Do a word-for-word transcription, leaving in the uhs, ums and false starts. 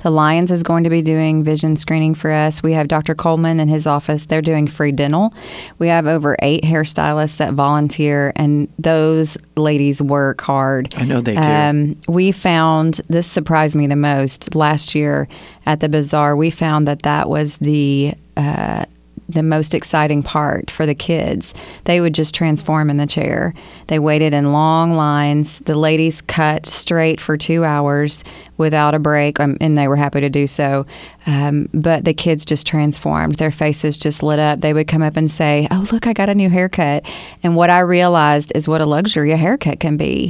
The Lions is going to be doing vision screening for us. We have Doctor Coleman in his office. They're doing free dental. We have over eight hairstylists that volunteer, and those ladies work hard. I know they do. Um, we found, this surprised me the most, last year at the bazaar, we found that that was the uh, the most exciting part for the kids. They would just transform in the chair. They waited in long lines. The ladies cut straight for two hours without a break, um, and they were happy to do so. Um, but the kids just transformed. Their faces just lit up. They would come up and say, "Oh, look, I got a new haircut." And what I realized is what a luxury a haircut can be.